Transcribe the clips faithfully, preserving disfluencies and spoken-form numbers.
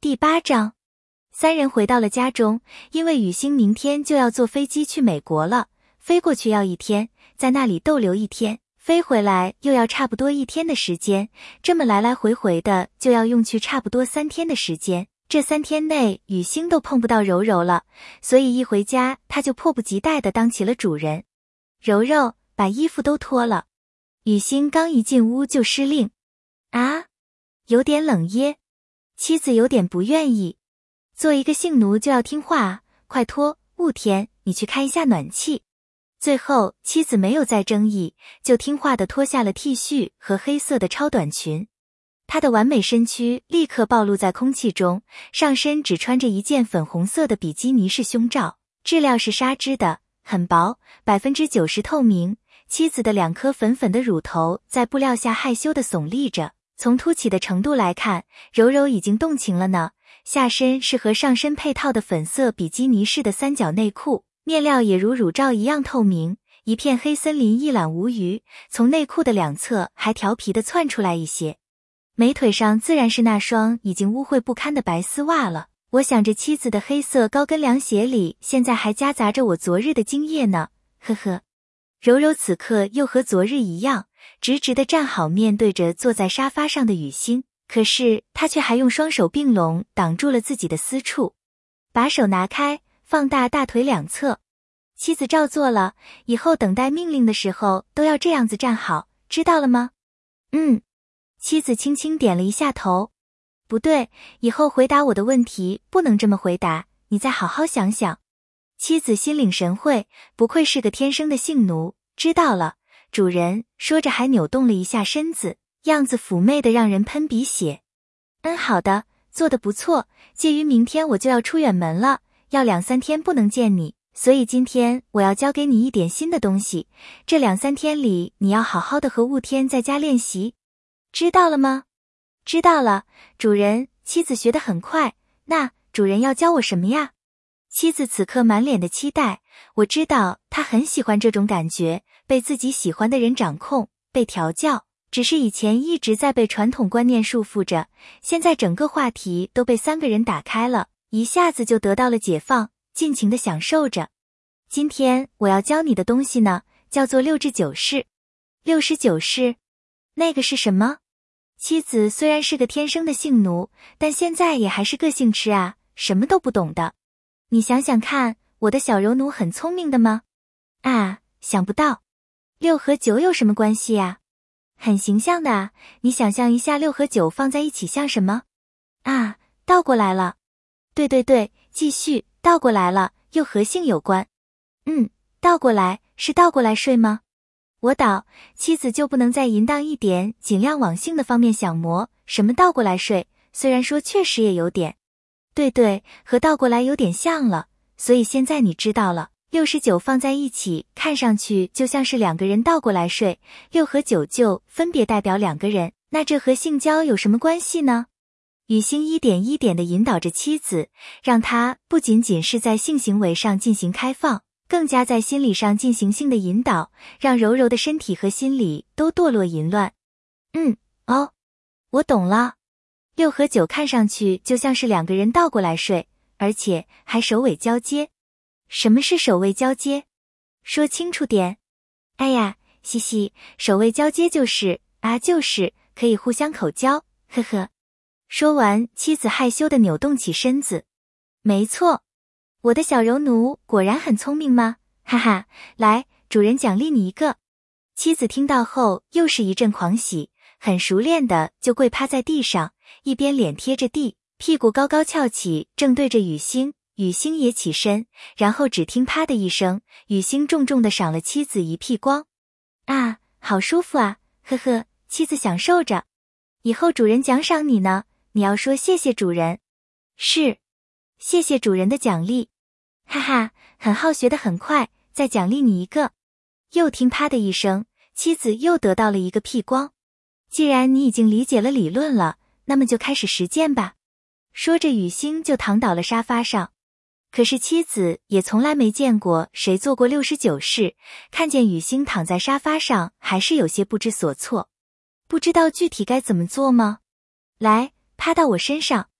第八章，三人回到了家中，因为雨欣明天就要坐飞机去美国了，飞过去要一天，在那里逗留一天，飞回来又要差不多一天的时间，这么来来回回的就要用去差不多三天的时间。这三天内雨欣都碰不到柔柔了，所以一回家她就迫不及待地当起了主人。柔柔，把衣服都脱了。雨欣刚一进屋就失令。啊，有点冷耶。妻子有点不愿意。做一个性奴就要听话啊，快脱，雾天，你去开一下暖气。最后妻子没有再争议，就听话地脱下了 T 恤和黑色的超短裙。她的完美身躯立刻暴露在空气中，上身只穿着一件粉红色的比基尼式胸罩，质料是纱织的，很薄， 百分之九十 透明。妻子的两颗粉粉的乳头在布料下害羞地耸立着，从凸起的程度来看，柔柔已经动情了呢。下身是和上身配套的粉色比基尼式的三角内裤，面料也如乳罩一样透明，一片黑森林一览无余，从内裤的两侧还调皮地窜出来一些。美腿上自然是那双已经污秽不堪的白丝袜了，我想着妻子的黑色高跟凉鞋里现在还夹杂着我昨日的精液呢，呵呵。柔柔此刻又和昨日一样，直直地站好面对着坐在沙发上的雨欣，可是她却还用双手并拢挡住了自己的私处。把手拿开，放大大腿两侧。妻子照做了，以后等待命令的时候都要这样子站好，知道了吗？嗯。妻子轻轻点了一下头。不对，以后回答我的问题不能这么回答，你再好好想想。妻子心领神会，不愧是个天生的性奴，知道了，主人，说着还扭动了一下身子，样子妩媚的让人喷鼻血。嗯，好的，做得不错，介于明天我就要出远门了，要两三天不能见你，所以今天我要教给你一点新的东西，这两三天里你要好好的和雾天在家练习，知道了吗？知道了，主人。妻子学得很快，那主人要教我什么呀？妻子此刻满脸的期待，我知道她很喜欢这种感觉，被自己喜欢的人掌控，被调教，只是以前一直在被传统观念束缚着，现在整个话题都被三个人打开了，一下子就得到了解放，尽情地享受着。今天我要教你的东西呢，叫做六至九式。六十九式？那个是什么？妻子虽然是个天生的性奴，但现在也还是个性痴啊，什么都不懂的。你想想看，我的小柔奴很聪明的吗？啊，想不到。六和九有什么关系呀？很形象的啊，你想象一下六和九放在一起像什么？啊，倒过来了。对对对，继续，倒过来了，又和性有关。嗯，倒过来，是倒过来睡吗？我倒，妻子就不能再淫荡一点，尽量往性的方面想磨，什么倒过来睡，虽然说确实也有点。对对，和倒过来有点像了，所以现在你知道了，六十九放在一起，看上去就像是两个人倒过来睡，六和九就分别代表两个人，那这和性交有什么关系呢？雨欣一点一点地引导着妻子，让她不仅仅是在性行为上进行开放，更加在心理上进行性的引导，让柔柔的身体和心理都堕落淫乱。嗯，哦，我懂了。六和九看上去就像是两个人倒过来睡，而且还首尾交接。什么是首尾交接？说清楚点。哎呀，嘻嘻，首尾交接就是啊，就是可以互相口交，呵呵。说完，妻子害羞地扭动起身子。没错。我的小柔奴果然很聪明吗？哈哈，来，主人奖励你一个。妻子听到后又是一阵狂喜，很熟练的就跪趴在地上，一边脸贴着地，屁股高高翘起，正对着雨欣。雨欣也起身，然后只听啪的一声，雨欣重重的赏了妻子一屁光。啊，好舒服啊，呵呵，妻子享受着。以后主人奖赏你呢，你要说谢谢主人。是，谢谢主人的奖励。哈哈，很好，学得很快，再奖励你一个。又听啪的一声，妻子又得到了一个屁光。既然你已经理解了理论了，那么就开始实践吧。说着雨欣就躺倒了沙发上。可是妻子也从来没见过谁做过六十九式，看见雨欣躺在沙发上还是有些不知所措。不知道具体该怎么做吗？来，趴到我身上。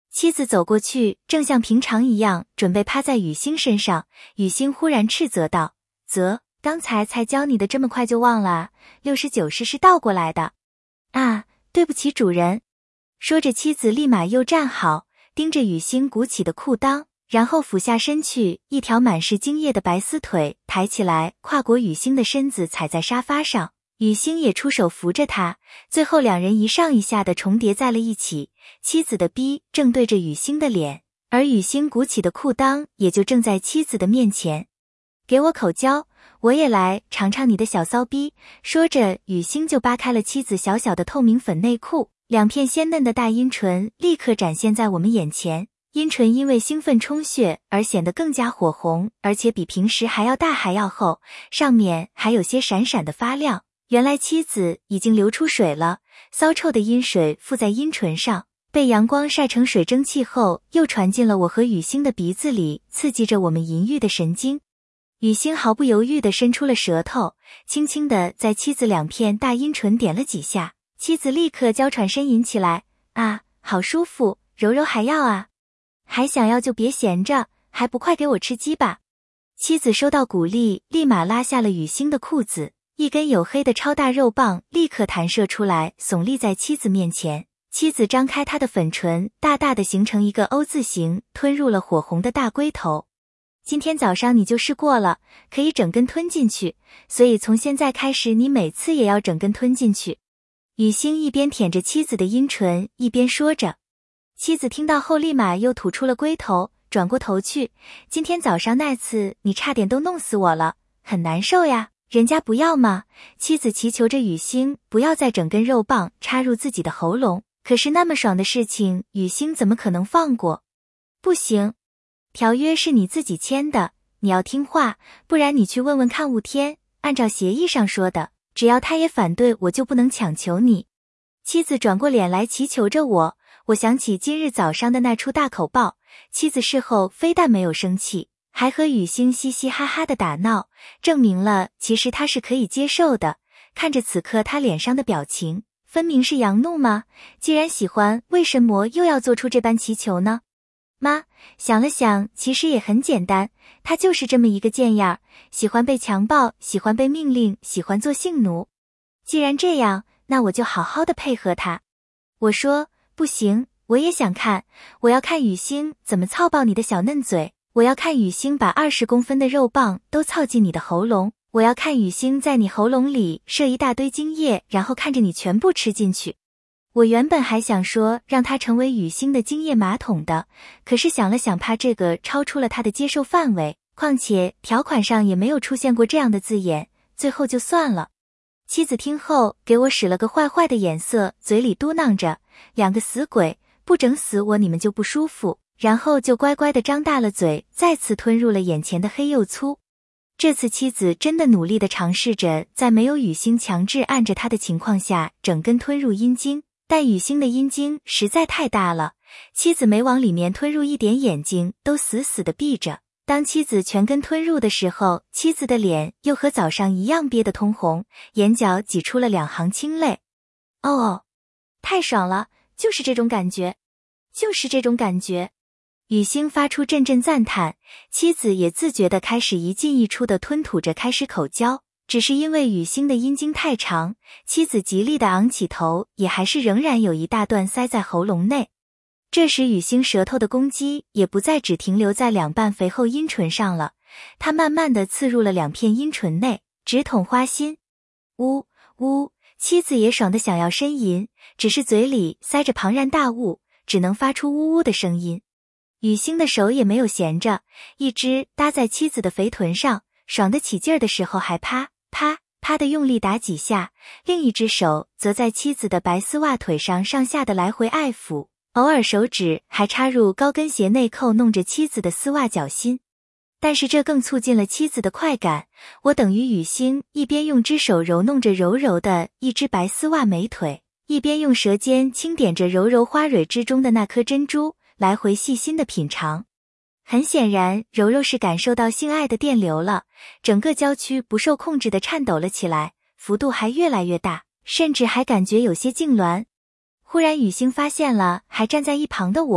妻子走过去，正像平常一样准备趴在雨欣身上，雨欣忽然斥责道：啧，刚才才教你的这么快就忘了啊，六十九式是倒过来的。啊，对不起主人。说着妻子立马又站好，盯着雨欣鼓起的裤裆，然后俯下身去，一条满是精液的白丝腿抬起来，跨过雨欣的身子踩在沙发上，雨欣也出手扶着他，最后两人一上一下的重叠在了一起，妻子的逼正对着雨欣的脸，而雨欣鼓起的裤裆也就正在妻子的面前。给我口交，我也来尝尝你的小骚逼。说着，雨欣就扒开了妻子小小的透明粉内裤，两片鲜嫩的大阴唇立刻展现在我们眼前，阴唇因为兴奋充血而显得更加火红，而且比平时还要大还要厚，上面还有些闪闪的发亮。原来妻子已经流出水了，骚臭的阴水附在阴唇上，被阳光晒成水蒸气后，又传进了我和雨欣的鼻子里，刺激着我们淫欲的神经。雨欣毫不犹豫地伸出了舌头，轻轻地在妻子两片大阴唇点了几下，妻子立刻娇喘呻吟起来。啊，好舒服，揉揉还要啊？还想要就别闲着，还不快给我吃鸡吧？妻子收到鼓励，立马拉下了雨欣的裤子，一根黝黑的超大肉棒立刻弹射出来，耸立在妻子面前。妻子张开她的粉唇，大大的形成一个 O 字形，吞入了火红的大龟头。今天早上你就试过了，可以整根吞进去，所以从现在开始你每次也要整根吞进去。雨欣一边舔着妻子的阴唇，一边说着。妻子听到后立马又吐出了龟头，转过头去。今天早上那次你差点都弄死我了，很难受呀，人家不要吗？妻子祈求着雨欣不要再整根肉棒插入自己的喉咙，可是那么爽的事情，雨欣怎么可能放过？不行，条约是你自己签的，你要听话，不然你去问问看雾天，按照协议上说的，只要他也反对，我就不能强求你。妻子转过脸来祈求着我，我想起今日早上的那出大口爆，妻子事后非但没有生气，还和雨欣嘻嘻哈哈的打闹，证明了其实他是可以接受的。看着此刻他脸上的表情，分明是佯怒吗？既然喜欢，为什么又要做出这般祈求呢？妈，想了想，其实也很简单，他就是这么一个贱样，喜欢被强暴，喜欢被命令，喜欢做性奴。既然这样，那我就好好的配合他。我说，不行，我也想看，我要看雨欣怎么操爆你的小嫩嘴，我要看雨欣把二十公分的肉棒都操进你的喉咙，我要看雨欣在你喉咙里射一大堆精液，然后看着你全部吃进去。我原本还想说让他成为雨欣的精液马桶的，可是想了想，怕这个超出了他的接受范围，况且条款上也没有出现过这样的字眼，最后就算了。妻子听后给我使了个坏坏的眼色，嘴里嘟囔着，两个死鬼，不整死我你们就不舒服，然后就乖乖地张大了嘴，再次吞入了眼前的黑又粗。这次妻子真的努力地尝试着在没有雨欣强制按着她的情况下整根吞入阴茎，但雨欣的阴茎实在太大了，妻子每往里面吞入一点，眼睛都死死地闭着。当妻子全根吞入的时候，妻子的脸又和早上一样憋得通红，眼角挤出了两行清泪。哦哦，太爽了，就是这种感觉，就是这种感觉。雨欣发出阵阵赞叹，妻子也自觉地开始一进一出地吞吐着，开始口交。只是因为雨欣的阴茎太长，妻子极力地昂起头，也还是仍然有一大段塞在喉咙内。这时雨欣舌头的攻击也不再只停留在两瓣肥厚阴唇上了，它慢慢地刺入了两片阴唇内，直捅花心。呜呜，妻子也爽得想要呻吟，只是嘴里塞着庞然大物，只能发出呜呜的声音。雨欣的手也没有闲着，一只搭在妻子的肥臀上，爽得起劲儿的时候还啪啪啪的用力打几下，另一只手则在妻子的白丝袜腿上上下的来回爱抚，偶尔手指还插入高跟鞋内扣弄着妻子的丝袜脚心。但是这更促进了妻子的快感，我等于雨欣一边用只手揉弄着柔柔的一只白丝袜美腿，一边用舌尖轻点着柔柔花蕊之中的那颗珍珠，来回细心的品尝。很显然，柔柔是感受到性爱的电流了，整个娇躯不受控制的颤抖了起来，幅度还越来越大，甚至还感觉有些痉挛。忽然雨欣发现了还站在一旁的我，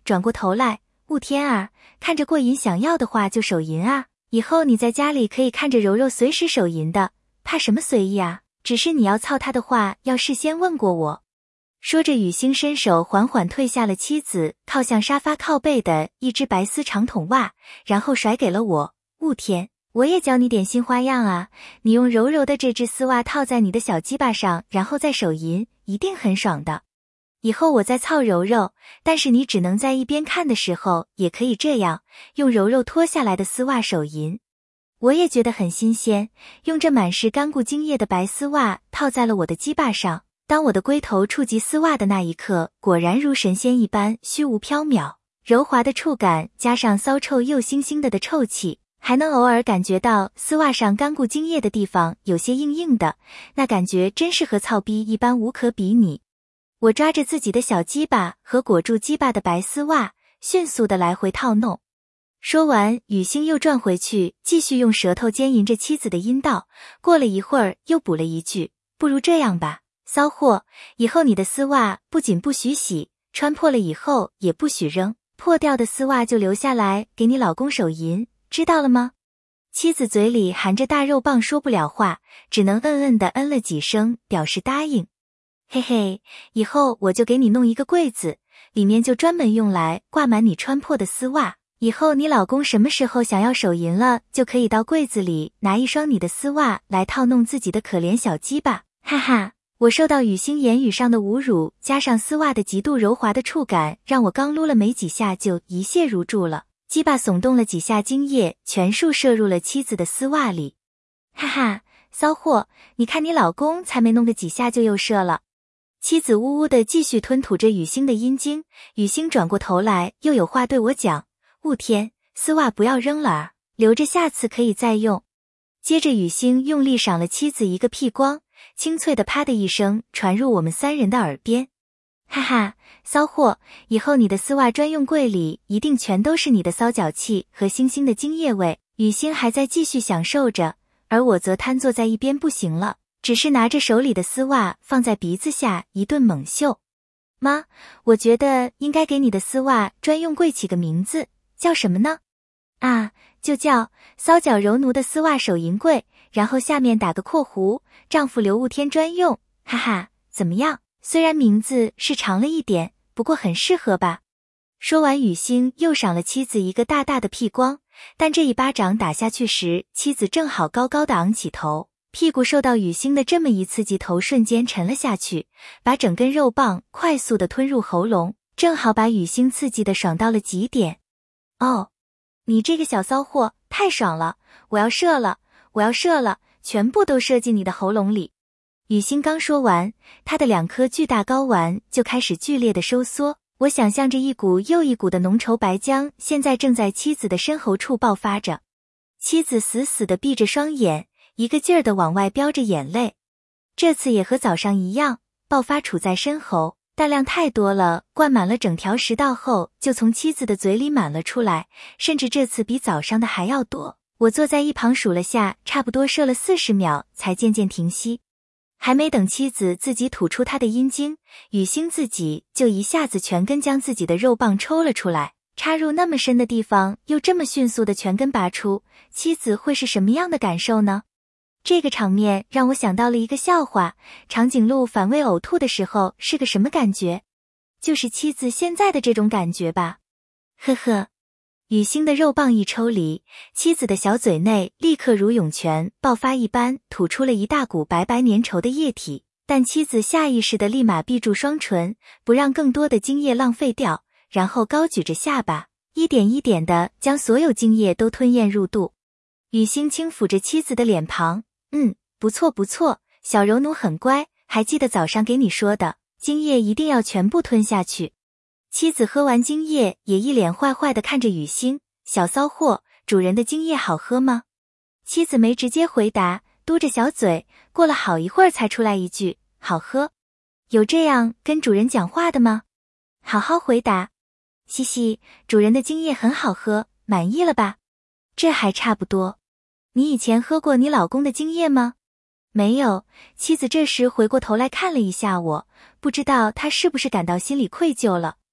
转过头来，雾天儿，看着过瘾，想要的话就手淫啊！以后你在家里可以看着柔柔随时手淫的，怕什么随意啊？只是你要操他的话，要事先问过我。说着，雨欣伸手缓缓褪下了妻子靠向沙发靠背的一只白丝长筒袜，然后甩给了我。雾天，我也教你点新花样啊！你用柔柔的这只丝袜套在你的小鸡巴上，然后再手淫，一定很爽的。以后我再操柔柔，但是你只能在一边看的时候也可以这样，用柔柔脱下来的丝袜手淫。我也觉得很新鲜，用这满是干固精液的白丝袜套在了我的鸡巴上。当我的龟头触及丝袜的那一刻，果然如神仙一般虚无缥缈，柔滑的触感加上骚臭又腥腥的的臭气，还能偶尔感觉到丝袜上干固精液的地方有些硬硬的，那感觉真是和操逼一般无可比拟。我抓着自己的小鸡巴和裹住鸡巴的白丝袜，迅速的来回套弄。说完，雨欣又转回去，继续用舌头奸淫着妻子的阴道。过了一会儿，又补了一句：“不如这样吧，骚货，以后你的丝袜不仅不许洗，穿破了以后也不许扔，破掉的丝袜就留下来给你老公手淫，知道了吗？”妻子嘴里含着大肉棒，说不了话，只能嗯嗯的嗯了几声，表示答应。嘿嘿，以后我就给你弄一个柜子，里面就专门用来挂满你穿破的丝袜。以后你老公什么时候想要手淫了，就可以到柜子里拿一双你的丝袜来套弄自己的可怜小鸡巴，哈哈。我受到雨欣言语上的侮辱，加上丝袜的极度柔滑的触感，让我刚撸了没几下就一泻如注了。鸡巴耸动了几下，精液全数射入了妻子的丝袜里。哈哈，骚货，你看你老公才没弄个几下就又射了。妻子呜呜地继续吞吐着雨欣的阴茎，雨欣转过头来，又有话对我讲：“雾天，丝袜不要扔了儿，留着下次可以再用。”接着雨欣用力赏了妻子一个屁光，清脆的啪的一声传入我们三人的耳边。哈哈，骚货，以后你的丝袜专用柜里一定全都是你的骚脚气和腥腥的精液味。雨欣还在继续享受着，而我则瘫坐在一边不行了，只是拿着手里的丝袜放在鼻子下一顿猛嗅。妈，我觉得应该给你的丝袜专用柜起个名字，叫什么呢？啊，就叫骚脚柔奴的丝袜手淫柜，然后下面打个括弧，丈夫刘雾天专用，哈哈，怎么样？虽然名字是长了一点，不过很适合吧。说完，雨欣又赏了妻子一个大大的屁光，但这一巴掌打下去时，妻子正好高高的昂起头，屁股受到雨欣的这么一刺激，头瞬间沉了下去，把整根肉棒快速的吞入喉咙，正好把雨欣刺激的爽到了极点。哦，你这个小骚货，太爽了，我要射了，我要射了，全部都射进你的喉咙里。雨欣刚说完，她的两颗巨大睾丸就开始剧烈的收缩，我想象着一股又一股的浓稠白浆现在正在妻子的深喉处爆发着。妻子死死地闭着双眼，一个劲儿地往外飙着眼泪。这次也和早上一样，爆发处在深喉，但量太多了，灌满了整条食道后就从妻子的嘴里满了出来，甚至这次比早上的还要多。我坐在一旁数了下，差不多射了四十秒才渐渐停息。还没等妻子自己吐出她的阴茎，雨欣自己就一下子全根将自己的肉棒抽了出来，插入那么深的地方，又这么迅速的全根拔出，妻子会是什么样的感受呢？这个场面让我想到了一个笑话，长颈鹿反胃呕吐的时候是个什么感觉？就是妻子现在的这种感觉吧。呵呵。雨欣的肉棒一抽离，妻子的小嘴内立刻如涌泉爆发一般吐出了一大股白白粘稠的液体，但妻子下意识地立马闭住双唇，不让更多的精液浪费掉，然后高举着下巴，一点一点地将所有精液都吞咽入肚。雨欣轻抚着妻子的脸庞，嗯，不错不错，小柔奴很乖，还记得早上给你说的，精液一定要全部吞下去。妻子喝完精液，也一脸坏坏地看着雨欣，小骚货，主人的精液好喝吗？妻子没直接回答，嘟着小嘴，过了好一会儿才出来一句，好喝。有这样跟主人讲话的吗？好好回答。嘻嘻，主人的精液很好喝，满意了吧？这还差不多。你以前喝过你老公的精液吗？没有。妻子这时回过头来看了一下我，不知道他是不是感到心里愧疚了。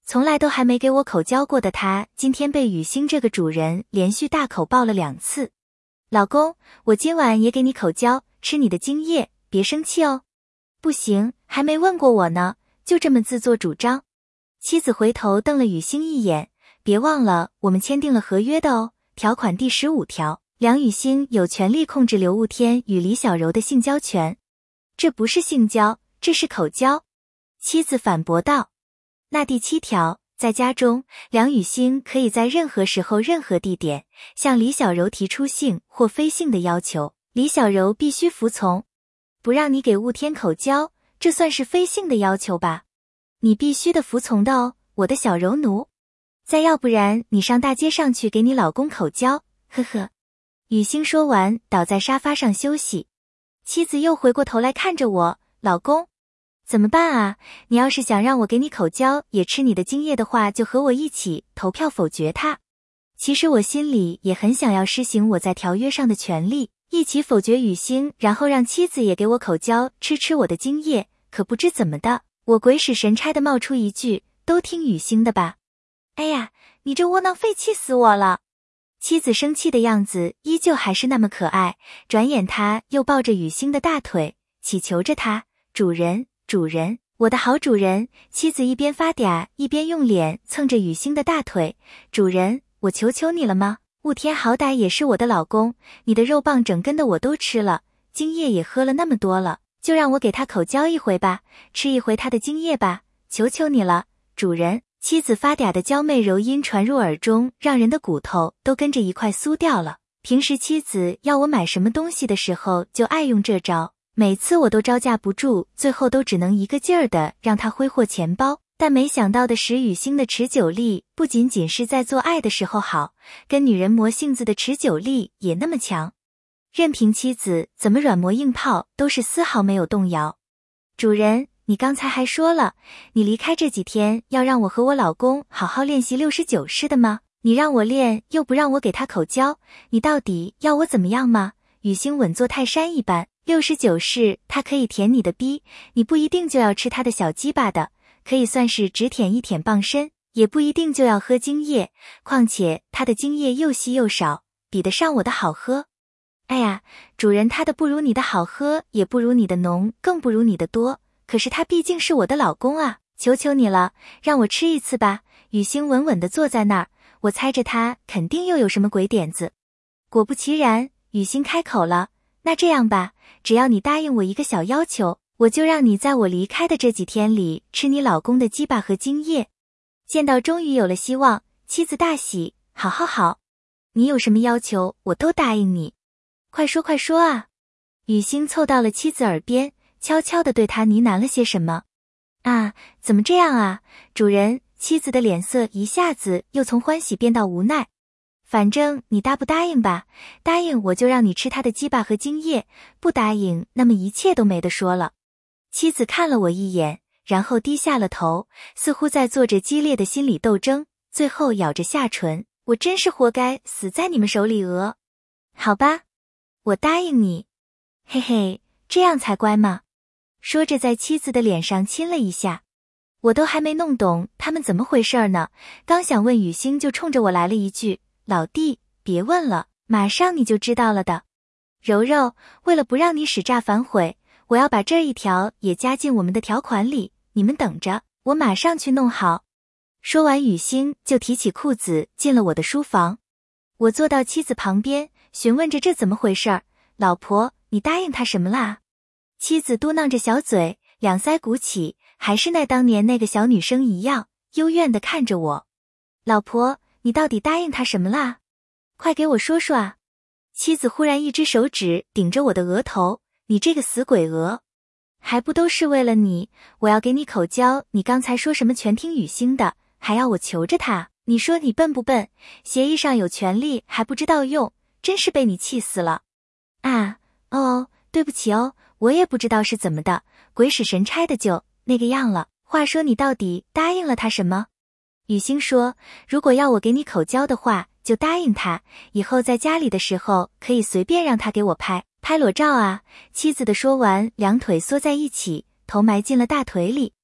从来都还没给我口交过的他，今天被雨欣这个主人连续大口抱了两次。老公，我今晚也给你口交，吃你的精液，别生气哦。不行，还没问过我呢，就这么自作主张。妻子回头瞪了雨欣一眼，别忘了我们签订了合约的哦，条款第十五条，梁雨欣有权利控制刘雾天与李小柔的性交权。这不是性交，这是口交。妻子反驳道。那第七条，在家中，梁雨欣可以在任何时候任何地点向李小柔提出性或非性的要求，李小柔必须服从。不让你给雾天口交，这算是非性的要求吧？你必须的服从的哦，我的小柔奴。再要不然你上大街上去给你老公口交，呵呵。雨欣说完倒在沙发上休息。妻子又回过头来看着我，老公，怎么办啊？你要是想让我给你口交也吃你的精液的话，就和我一起投票否决它。其实我心里也很想要施行我在条约上的权利，一起否决雨欣，然后让妻子也给我口交，吃吃我的精液。可不知怎么的，我鬼使神差的冒出一句，都听雨欣的吧。哎呀，你这窝囊废，气死我了。妻子生气的样子依旧还是那么可爱，转眼她又抱着雨欣的大腿，祈求着她，主人，主人，我的好主人。妻子一边发嗲，一边用脸蹭着雨欣的大腿，主人，我求求你了吗？雾天好歹也是我的老公，你的肉棒整根的我都吃了，精液也喝了那么多了，就让我给他口交一回吧，吃一回他的精液吧，求求你了，主人。妻子发嗲的娇媚柔音传入耳中，让人的骨头都跟着一块酥掉了。平时妻子要我买什么东西的时候就爱用这招，每次我都招架不住，最后都只能一个劲儿的让他挥霍钱包。但没想到的是，雨欣的持久力不仅仅是在做爱的时候好，跟女人磨性子的持久力也那么强。任凭妻子怎么软磨硬泡，都是丝毫没有动摇。主人，你刚才还说了，你离开这几天要让我和我老公好好练习六十九式的吗？你让我练，又不让我给他口交，你到底要我怎么样吗？雨欣稳坐泰山一般，六十九式他可以舔你的逼，你不一定就要吃他的小鸡巴的，可以算是只舔一舔傍身，也不一定就要喝精液，况且他的精液又稀又少，比得上我的好喝。哎呀，主人，他的不如你的好喝，也不如你的浓，更不如你的多，可是他毕竟是我的老公啊，求求你了，让我吃一次吧。雨欣稳稳地坐在那儿，我猜着他肯定又有什么鬼点子。果不其然，雨欣开口了，那这样吧，只要你答应我一个小要求，我就让你在我离开的这几天里吃你老公的鸡巴和精液。见到终于有了希望，妻子大喜，好好好，你有什么要求我都答应你，快说快说啊。雨欣凑到了妻子耳边，悄悄地对他呢喃了些什么。啊，怎么这样啊，主人？妻子的脸色一下子又从欢喜变到无奈。反正你答不答应吧，答应我就让你吃他的鸡巴和精液，不答应那么一切都没得说了。妻子看了我一眼，然后低下了头，似乎在做着激烈的心理斗争，最后咬着下唇，我真是活该死在你们手里鹅。好吧，我答应你。嘿嘿，这样才乖嘛。说着在妻子的脸上亲了一下。我都还没弄懂他们怎么回事呢，刚想问雨欣，就冲着我来了一句，老弟，别问了，马上你就知道了的。柔柔，为了不让你使诈反悔，我要把这一条也加进我们的条款里，你们等着，我马上去弄好。说完，雨欣就提起裤子进了我的书房。我坐到妻子旁边，询问着这怎么回事儿，老婆，你答应他什么啦？妻子嘟囔着小嘴，两腮鼓起，还是那当年那个小女生一样，幽怨地看着我。老婆，你到底答应他什么啦？快给我说说啊！妻子忽然一只手指顶着我的额头，你这个死鬼鹅，还不都是为了你，我要给你口交，你刚才说什么全听雨欣的，还要我求着他，你说你笨不笨？协议上有权利还不知道用，真是被你气死了。啊，哦，对不起哦，我也不知道是怎么的，鬼使神差的就那个样了。话说你到底答应了他什么？雨欣说，如果要我给你口交的话，就答应他，以后在家里的时候可以随便让他给我拍拍裸照啊。妻子的说完，两腿缩在一起，头埋进了大腿里。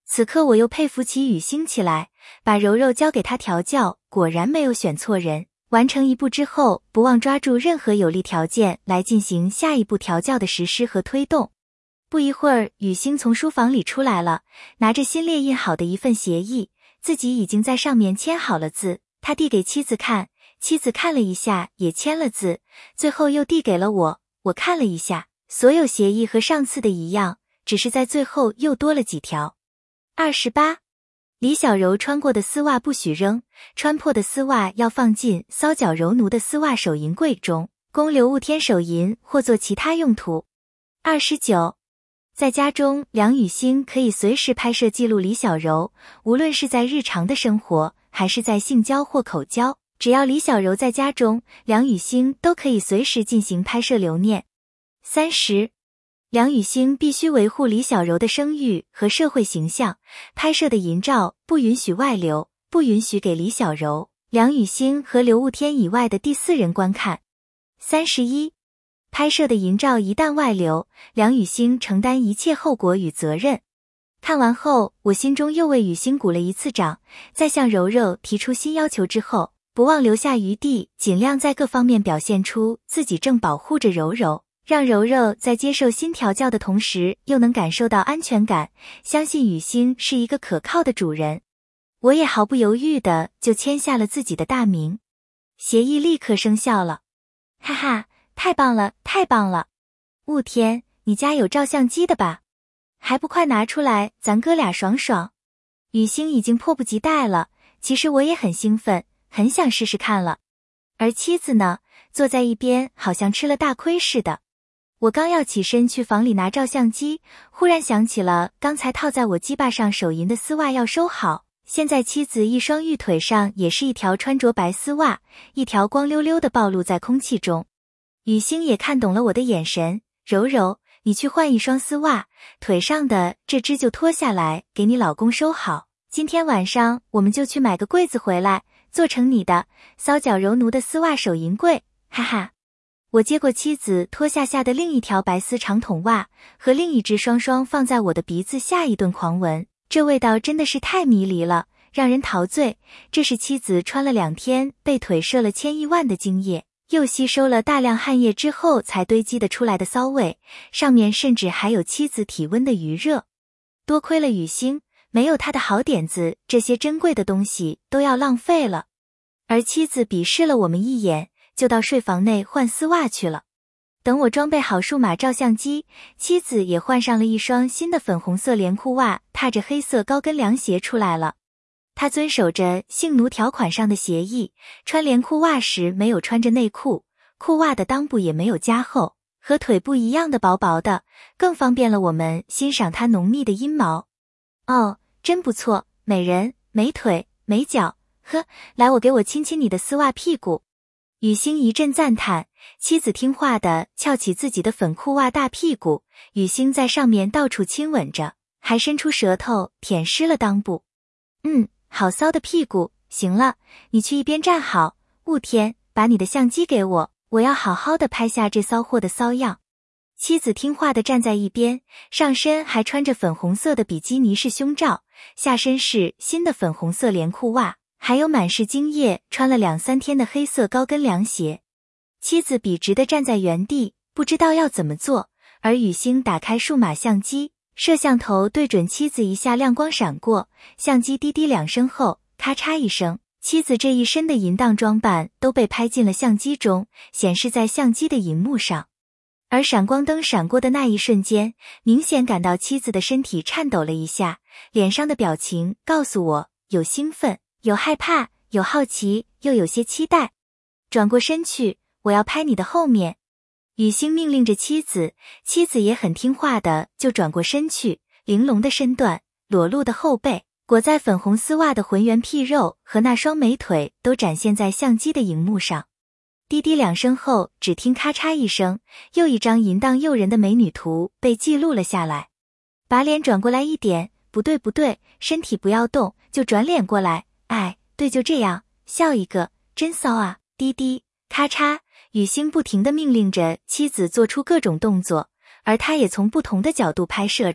此刻我又佩服起雨欣起来，把柔柔交给她调教，果然没有选错人。完成一步之后，不忘抓住任何有利条件来进行下一步调教的实施和推动。不一会儿，雨欣从书房里出来了，拿着新列印好的一份协议，自己已经在上面签好了字。他递给妻子看，妻子看了一下，也签了字，最后又递给了我。我看了一下，所有协议和上次的一样，只是在最后又多了几条。二十八，李小柔穿过的丝袜不许扔，穿破的丝袜要放进搔脚柔奴的丝袜手银柜中，供刘雾天手银或做其他用途。二十九，在家中，梁雨欣可以随时拍摄记录李小柔，无论是在日常的生活，还是在性交或口交，只要李小柔在家中，梁雨欣都可以随时进行拍摄留念。三十，梁雨欣必须维护李小柔的声誉和社会形象，拍摄的淫照不允许外流，不允许给李小柔、梁雨欣和刘雾天以外的第四人观看。三十一，拍摄的淫照一旦外流，梁雨欣承担一切后果与责任。看完后，我心中又为雨欣鼓了一次掌，在向柔柔提出新要求之后，不忘留下余地，尽量在各方面表现出自己正保护着柔柔，让柔柔在接受新调教的同时，又能感受到安全感，相信雨欣是一个可靠的主人。我也毫不犹豫的就签下了自己的大名，协议立刻生效了。哈哈，太棒了，太棒了！雾天，你家有照相机的吧？还不快拿出来，咱哥俩爽爽。雨欣已经迫不及待了，其实我也很兴奋，很想试试看了。而妻子呢，坐在一边，好像吃了大亏似的。我刚要起身去房里拿照相机，忽然想起了刚才套在我鸡巴上手淫的丝袜要收好。现在妻子一双玉腿上也是一条穿着白丝袜，一条光溜溜的暴露在空气中。雨欣也看懂了我的眼神，柔柔，你去换一双丝袜，腿上的这只就脱下来给你老公收好。今天晚上我们就去买个柜子回来，做成你的搔脚柔奴的丝袜手淫柜，哈哈。我接过妻子脱下下的另一条白丝长筒袜，和另一只双双放在我的鼻子下一顿狂闻，这味道真的是太迷离了，让人陶醉。这是妻子穿了两天被腿射了千亿万的精液，又吸收了大量汗液之后才堆积的出来的骚味，上面甚至还有妻子体温的余热。多亏了雨欣，没有她的好点子，这些珍贵的东西都要浪费了。而妻子鄙视了我们一眼，就到睡房内换丝袜去了。等我装备好数码照相机，妻子也换上了一双新的粉红色连裤袜，踏着黑色高跟凉鞋出来了。她遵守着性奴条款上的协议，穿连裤袜时没有穿着内裤，裤袜的裆部也没有加厚，和腿部一样的薄薄的，更方便了我们欣赏她浓密的阴毛。哦，真不错，美人，美腿，美脚，呵，来，我给我亲亲你的丝袜屁股。雨欣一阵赞叹，妻子听话的翘起自己的粉裤袜大屁股，雨欣在上面到处亲吻着，还伸出舌头舔湿了裆部。嗯，好骚的屁股，行了，你去一边站好，雾天，把你的相机给我，我要好好的拍下这骚货的骚样。妻子听话的站在一边，上身还穿着粉红色的比基尼式胸罩，下身是新的粉红色连裤袜，还有满是精液穿了两三天的黑色高跟凉鞋。妻子笔直地站在原地，不知道要怎么做，而雨欣打开数码相机，摄像头对准妻子一下亮光闪过，相机滴滴两声后，咔嚓一声，妻子这一身的淫荡装扮都被拍进了相机中，显示在相机的荧幕上。而闪光灯闪过的那一瞬间，明显感到妻子的身体颤抖了一下，脸上的表情告诉我，有兴奋，有害怕，有好奇，又有些期待。转过身去，我要拍你的后面。雨欣命令着妻子，妻子也很听话的就转过身去，玲珑的身段，裸露的后背，裹在粉红丝袜的浑圆屁肉和那双美腿都展现在相机的荧幕上。滴滴两声后，只听咔嚓一声，又一张淫荡诱人的美女图被记录了下来。把脸转过来一点，不对不对，身体不要动，就转脸过来，哎，对，就这样，笑一个，真骚啊，滴滴，咔嚓，雨欣不停地命令着妻子做出各种动作，而他也从不同的角度拍摄着，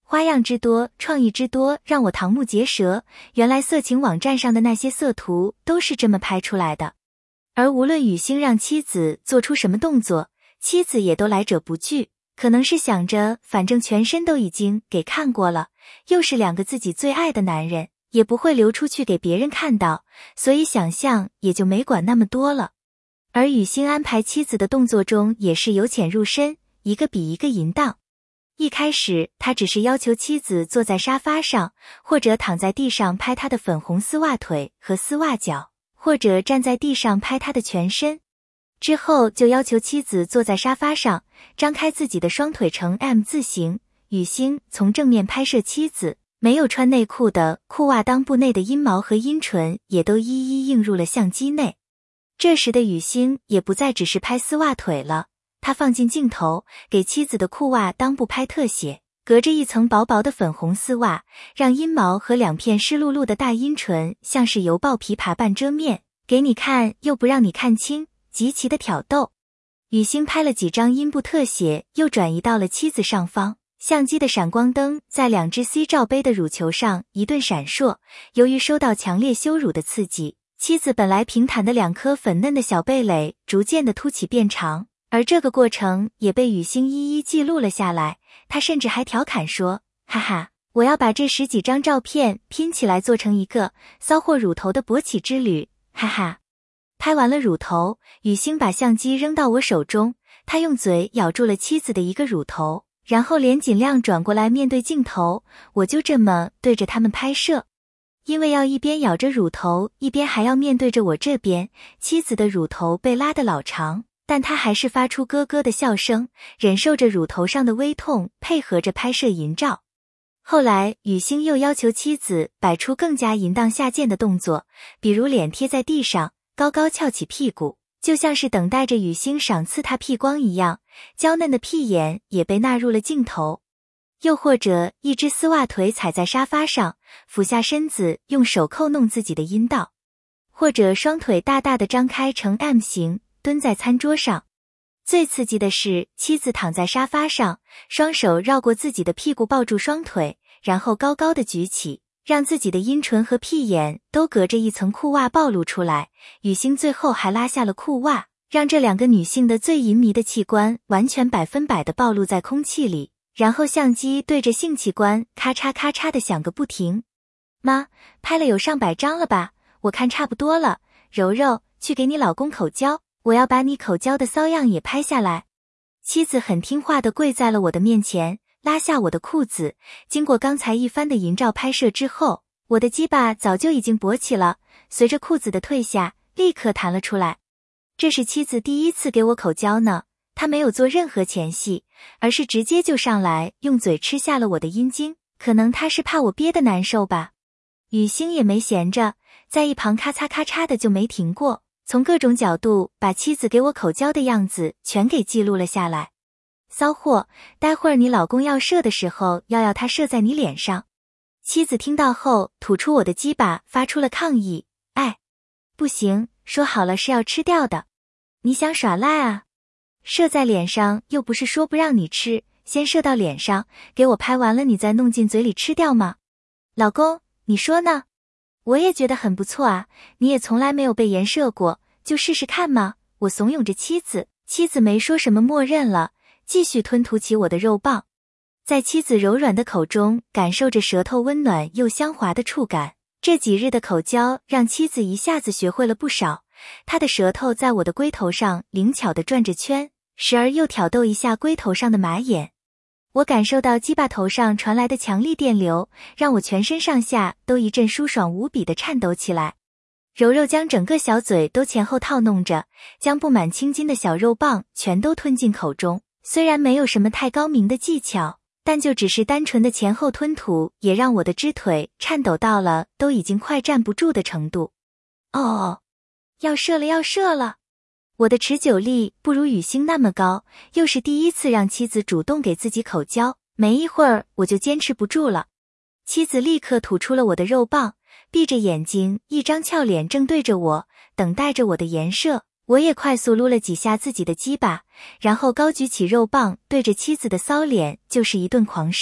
花样之多，创意之多，让我瞠目结舌。原来色情网站上的那些色图都是这么拍出来的。而无论雨欣让妻子做出什么动作，妻子也都来者不拒，可能是想着反正全身都已经给看过了，又是两个自己最爱的男人，也不会流出去给别人看到，所以想象也就没管那么多了。而雨欣安排妻子的动作中也是由浅入深，一个比一个淫荡。一开始他只是要求妻子坐在沙发上，或者躺在地上拍他的粉红丝袜腿和丝袜脚，或者站在地上拍他的全身。之后就要求妻子坐在沙发上，张开自己的双腿呈 M 字形。雨欣从正面拍摄妻子，没有穿内裤的裤袜裆部内的阴毛和阴唇也都一一映入了相机内。这时的雨欣也不再只是拍丝袜腿了，他放进镜头，给妻子的裤袜裆部拍特写，隔着一层薄薄的粉红丝袜，让阴毛和两片湿漉漉的大阴唇像是油爆琵琶般遮面，给你看又不让你看清，极其的挑逗。雨欣拍了几张阴部特写，又转移到了妻子上方，相机的闪光灯在两只 C 罩杯的乳球上一顿闪烁。由于受到强烈羞辱的刺激，妻子本来平坦的两颗粉嫩的小蓓蕾逐渐的凸起变长，而这个过程也被雨欣一一记录了下来。他甚至还调侃说，哈哈，我要把这十几张照片拼起来做成一个骚货乳头的勃起之旅，哈哈。拍完了乳头，雨欣把相机扔到我手中，他用嘴咬住了妻子的一个乳头，然后脸尽量转过来面对镜头，我就这么对着他们拍摄。因为要一边咬着乳头，一边还要面对着我这边，妻子的乳头被拉得老长，但她还是发出咯咯的笑声，忍受着乳头上的微痛，配合着拍摄淫照。后来雨欣又要求妻子摆出更加淫荡下贱的动作，比如脸贴在地上，高高翘起屁股，就像是等待着雨欣赏赐她屁光一样，娇嫩的屁眼也被纳入了镜头。又或者一只丝袜腿踩在沙发上，俯下身子用手扣弄自己的阴道，或者双腿大大的张开成 M 形，蹲在餐桌上。最刺激的是，妻子躺在沙发上，双手绕过自己的屁股抱住双腿，然后高高的举起，让自己的阴唇和屁眼都隔着一层裤袜暴露出来。雨欣最后还拉下了裤袜，让这两个女性的最淫靡的器官完全百分百的暴露在空气里，然后相机对着性器官咔嚓咔嚓的响个不停。妈，拍了有上百张了吧？我看差不多了，柔柔，去给你老公口交，我要把你口交的骚样也拍下来。妻子很听话地跪在了我的面前，拉下我的裤子。经过刚才一番的淫照拍摄之后，我的鸡巴早就已经勃起了，随着裤子的退下，立刻弹了出来。这是妻子第一次给我口交呢，她没有做任何前戏，而是直接就上来用嘴吃下了我的阴茎，可能她是怕我憋得难受吧。雨欣也没闲着，在一旁咔嚓咔嚓的就没停过，从各种角度把妻子给我口交的样子全给记录了下来。骚货，待会儿你老公要射的时候，要要他射在你脸上。妻子听到后吐出我的鸡巴，发出了抗议，哎，不行，说好了是要吃掉的，你想耍赖啊？射在脸上又不是说不让你吃，先射到脸上，给我拍完了你再弄进嘴里吃掉吗？老公，你说呢？我也觉得很不错啊，你也从来没有被颜射过，就试试看嘛。我怂恿着妻子，妻子没说什么，默认了，继续吞吐起我的肉棒。在妻子柔软的口中感受着舌头温暖又香滑的触感，这几日的口交让妻子一下子学会了不少。她的舌头在我的龟头上灵巧地转着圈，时而又挑逗一下龟头上的马眼。我感受到鸡巴头上传来的强力电流，让我全身上下都一阵舒爽无比的颤抖起来。柔柔将整个小嘴都前后套弄着，将布满青筋的小肉棒全都吞进口中。虽然没有什么太高明的技巧，但就只是单纯的前后吞吐，也让我的肢腿颤抖到了都已经快站不住的程度。哦，要射了要射了！我的持久力不如雨欣那么高，又是第一次让妻子主动给自己口交，没一会儿我就坚持不住了。妻子立刻吐出了我的肉棒，闭着眼睛，一张俏脸正对着我，等待着我的颜射。我也快速撸了几下自己的鸡巴，然后高举起肉棒，对着妻子的骚脸就是一顿狂射，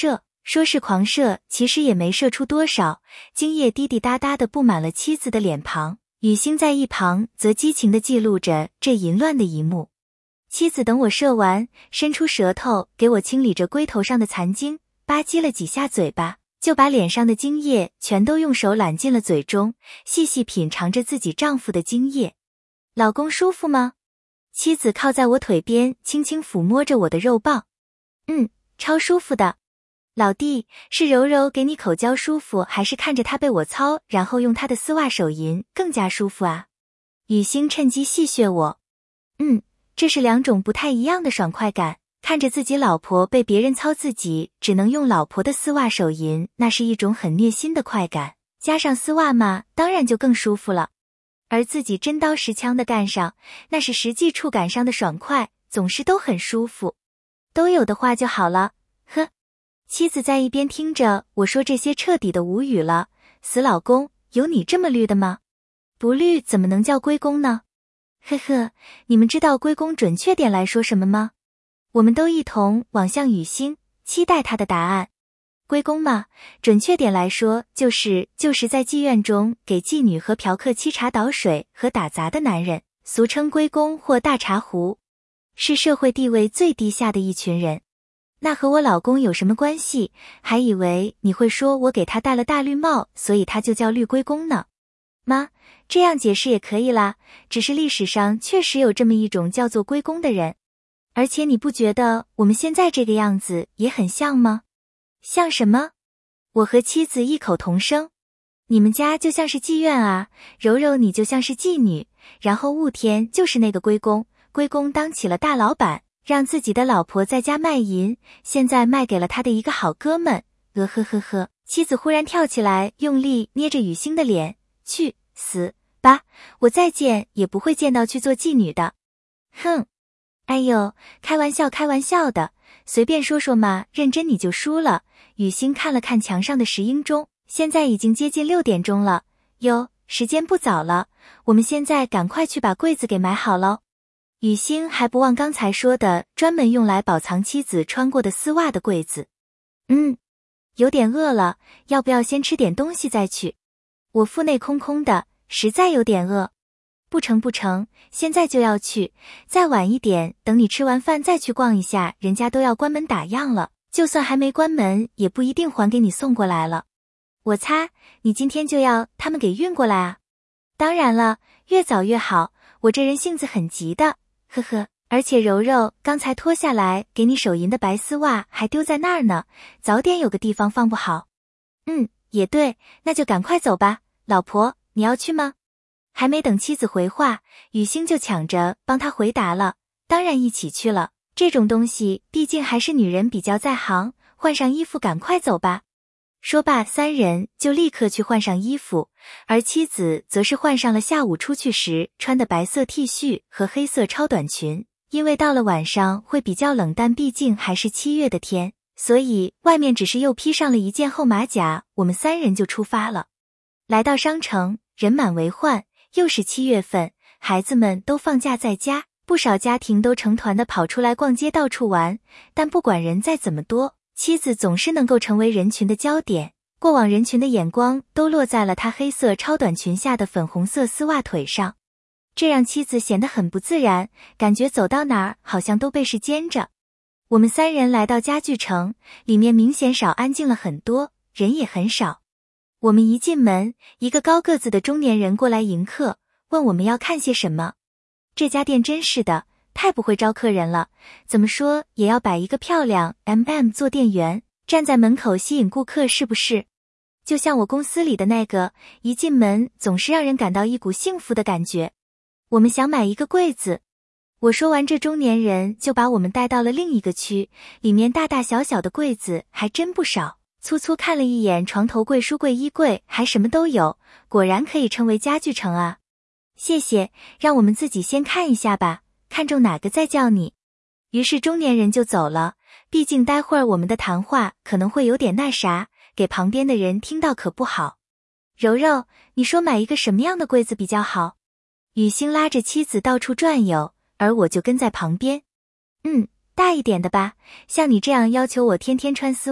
说是狂射，其实也没射出多少，精液滴滴答答地布满了妻子的脸庞。雨欣在一旁则激情地记录着这淫乱的一幕。妻子等我射完，伸出舌头给我清理着龟头上的残精，吧唧了几下嘴巴，就把脸上的精液全都用手揽进了嘴中，细细品尝着自己丈夫的精液。老公舒服吗？妻子靠在我腿边，轻轻抚摸着我的肉棒。嗯，超舒服的。老弟，是柔柔给你口交舒服，还是看着他被我操，然后用他的丝袜手淫更加舒服啊？雨欣趁机戏谑我。嗯，这是两种不太一样的爽快感，看着自己老婆被别人操，自己只能用老婆的丝袜手淫，那是一种很虐心的快感，加上丝袜嘛，当然就更舒服了。而自己真刀实枪的干上，那是实际触感上的爽快，总是都很舒服。都有的话就好了，呵。妻子在一边听着我说这些，彻底的无语了。死老公，有你这么绿的吗？不绿怎么能叫龟公呢？呵呵，你们知道龟公准确点来说什么吗？我们都一同望向雨欣，期待他的答案。龟公嘛，准确点来说，就是就是在妓院中给妓女和嫖客沏茶倒水和打杂的男人，俗称龟公或大茶壶，是社会地位最低下的一群人。那和我老公有什么关系？还以为你会说我给他戴了大绿帽，所以他就叫绿龟公呢。妈，这样解释也可以啦，只是历史上确实有这么一种叫做龟公的人。而且你不觉得我们现在这个样子也很像吗？像什么？我和妻子异口同声。你们家就像是妓院啊，柔柔你就像是妓女，然后雾天就是那个龟公，龟公当起了大老板，让自己的老婆在家卖淫，现在卖给了他的一个好哥们。呃呵呵呵，妻子忽然跳起来，用力捏着雨欣的脸，去死吧，我再见也不会见到去做妓女的。哼，哎呦，开玩笑开玩笑的，随便说说嘛，认真你就输了。雨欣看了看墙上的石英钟，现在已经接近六点钟了，哟，时间不早了，我们现在赶快去把柜子给买好喽。雨欣还不忘刚才说的专门用来保藏妻子穿过的丝袜的柜子。嗯，有点饿了，要不要先吃点东西再去？我腹内空空的，实在有点饿。不成不成，现在就要去，再晚一点，等你吃完饭再去逛一下，人家都要关门打烊了，就算还没关门，也不一定还给你送过来了。我擦，你今天就要他们给运过来啊？当然了，越早越好，我这人性子很急的，呵呵。而且柔柔刚才脱下来给你手淫的白丝袜还丢在那儿呢，早点有个地方放不好。嗯，也对，那就赶快走吧。老婆，你要去吗？还没等妻子回话，雨欣就抢着帮他回答了，当然一起去了，这种东西毕竟还是女人比较在行，换上衣服赶快走吧。说罢，三人就立刻去换上衣服，而妻子则是换上了下午出去时穿的白色 T 恤和黑色超短裙，因为到了晚上会比较冷淡，毕竟还是七月的天，所以外面只是又披上了一件厚马甲，我们三人就出发了。来到商城，人满为患，又是七月份，孩子们都放假在家，不少家庭都成团的跑出来逛街到处玩，但不管人再怎么多，妻子总是能够成为人群的焦点，过往人群的眼光都落在了她黑色超短裙下的粉红色丝袜腿上，这让妻子显得很不自然，感觉走到哪儿好像都被视奸着。我们三人来到家具城，里面明显少安静了很多，人也很少。我们一进门，一个高个子的中年人过来迎客，问我们要看些什么。这家店真是的，太不会招客人了，怎么说也要摆一个漂亮 M M 做店员，站在门口吸引顾客是不是？就像我公司里的那个，一进门总是让人感到一股幸福的感觉。我们想买一个柜子。我说完，这中年人就把我们带到了另一个区，里面大大小小的柜子还真不少。粗粗看了一眼床头柜、书柜、衣柜，还什么都有，果然可以称为家具城啊。谢谢，让我们自己先看一下吧，看中哪个再叫你。于是中年人就走了，毕竟待会儿我们的谈话可能会有点那啥，给旁边的人听到可不好。柔柔，你说买一个什么样的柜子比较好？雨欣拉着妻子到处转悠，而我就跟在旁边。嗯，大一点的吧，像你这样要求我天天穿丝袜，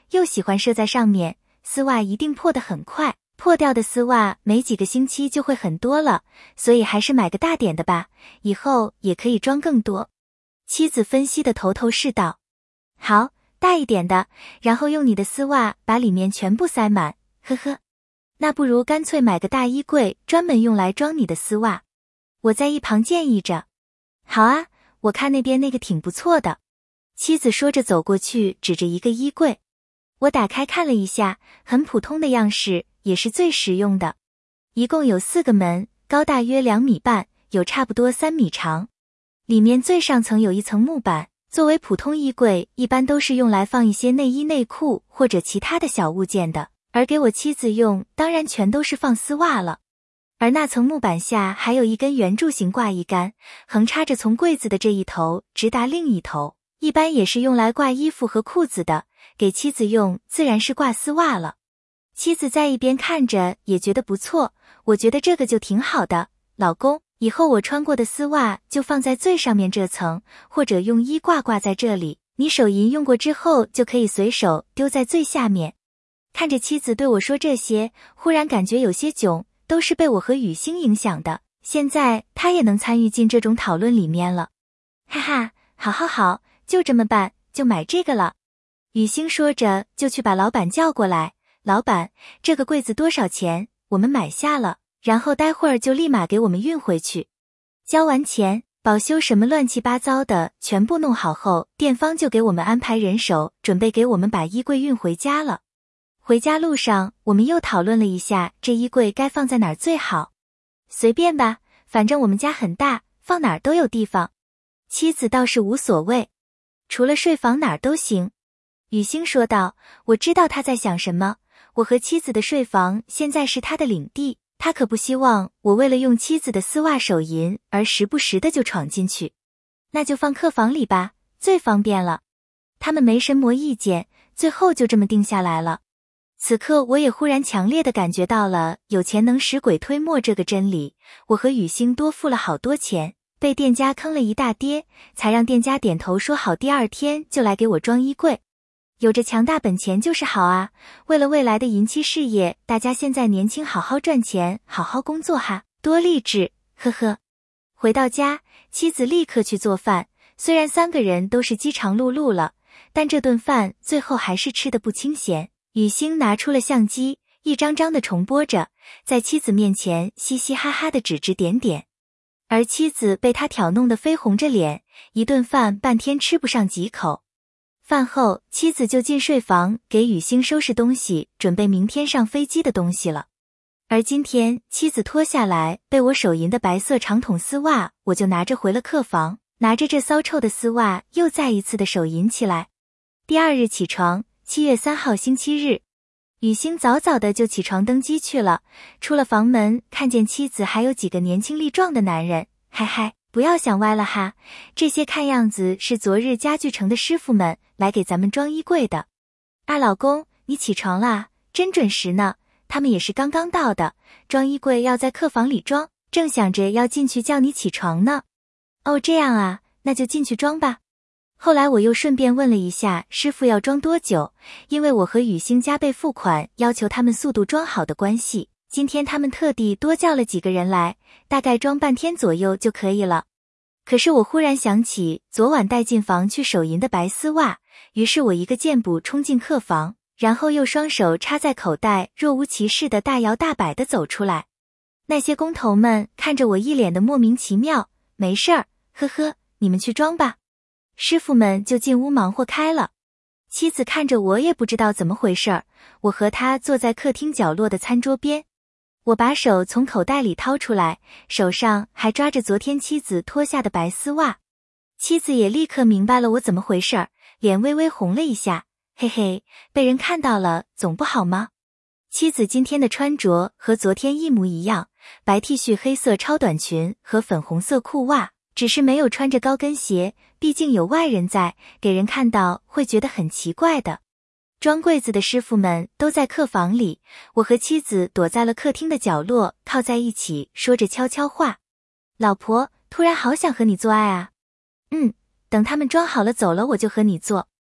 又喜欢射在上面，丝袜一定破得很快，破掉的丝袜没几个星期就会很多了，所以还是买个大点的吧，以后也可以装更多。妻子分析的头头是道。好，大一点的，然后用你的丝袜把里面全部塞满，呵呵。那不如干脆买个大衣柜，专门用来装你的丝袜。我在一旁建议着。好啊，我看那边那个挺不错的。妻子说着走过去，指着一个衣柜。我打开看了一下，很普通的样式，也是最实用的。一共有四个门，高大约两米半，有差不多三米长。里面最上层有一层木板，作为普通衣柜，一般都是用来放一些内衣内裤或者其他的小物件的，而给我妻子用，当然全都是放丝袜了。而那层木板下还有一根圆柱形挂衣杆，横插着从柜子的这一头直达另一头，一般也是用来挂衣服和裤子的，给妻子用自然是挂丝袜了。妻子在一边看着也觉得不错，我觉得这个就挺好的，老公，以后我穿过的丝袜就放在最上面这层，或者用衣挂挂在这里，你手淫用过之后就可以随手丢在最下面。看着妻子对我说这些，忽然感觉有些囧，都是被我和雨欣影响的，现在他也能参与进这种讨论里面了。哈哈，好好好，就这么办，就买这个了。雨欣说着就去把老板叫过来，老板，这个柜子多少钱？我们买下了，然后待会儿就立马给我们运回去。交完钱，保修什么乱七八糟的全部弄好后，店方就给我们安排人手，准备给我们把衣柜运回家了。回家路上，我们又讨论了一下这衣柜该放在哪儿最好。随便吧，反正我们家很大，放哪儿都有地方。妻子倒是无所谓，除了睡房哪儿都行。雨欣说道，我知道他在想什么，我和妻子的睡房现在是他的领地，他可不希望我为了用妻子的丝袜手淫而时不时的就闯进去。那就放客房里吧，最方便了。他们没什么意见，最后就这么定下来了。此刻我也忽然强烈的感觉到了有钱能使鬼推磨这个真理，我和雨欣多付了好多钱，被店家坑了一大跌，才让店家点头说好第二天就来给我装衣柜。有着强大本钱就是好啊，为了未来的淫妻事业，大家现在年轻好好赚钱，好好工作哈，多励志，呵呵。回到家，妻子立刻去做饭，虽然三个人都是饥肠辘辘了，但这顿饭最后还是吃得不清闲。雨欣拿出了相机，一张张的重播着，在妻子面前嘻嘻哈哈的指指点点，而妻子被他挑弄得绯红着脸，一顿饭半天吃不上几口。饭后，妻子就进睡房给雨欣收拾东西，准备明天上飞机的东西了。而今天，妻子脱下来被我手淫的白色长筒丝袜，我就拿着回了客房，拿着这骚臭的丝袜又再一次的手淫起来。第二日起床，七月三号星期日，雨欣早早的就起床登机去了。出了房门，看见妻子还有几个年轻力壮的男人，嗨嗨，不要想歪了哈，这些看样子是昨日家具城的师傅们来给咱们装衣柜的。啊，老公，你起床啦，真准时呢，他们也是刚刚到的，装衣柜要在客房里装，正想着要进去叫你起床呢。哦，这样啊，那就进去装吧。后来我又顺便问了一下师傅要装多久，因为我和雨欣加倍付款要求他们速度装好的关系，今天他们特地多叫了几个人来，大概装半天左右就可以了。可是我忽然想起昨晚带进房去手淫的白丝袜，于是我一个箭步冲进客房，然后又双手插在口袋，若无其事的大摇大摆地走出来。那些工头们看着我一脸的莫名其妙，没事儿，呵呵，你们去装吧。师傅们就进屋忙活开了。妻子看着我也不知道怎么回事儿，我和他坐在客厅角落的餐桌边，我把手从口袋里掏出来，手上还抓着昨天妻子脱下的白丝袜。妻子也立刻明白了我怎么回事儿，脸微微红了一下，嘿嘿，被人看到了总不好吗？妻子今天的穿着和昨天一模一样，白 T 恤、黑色超短裙和粉红色裤袜，只是没有穿着高跟鞋，毕竟有外人在，给人看到会觉得很奇怪的。装柜子的师傅们都在客房里，我和妻子躲在了客厅的角落，靠在一起说着悄悄话。老婆，突然好想和你做爱啊。嗯，等他们装好了走了我就和你做。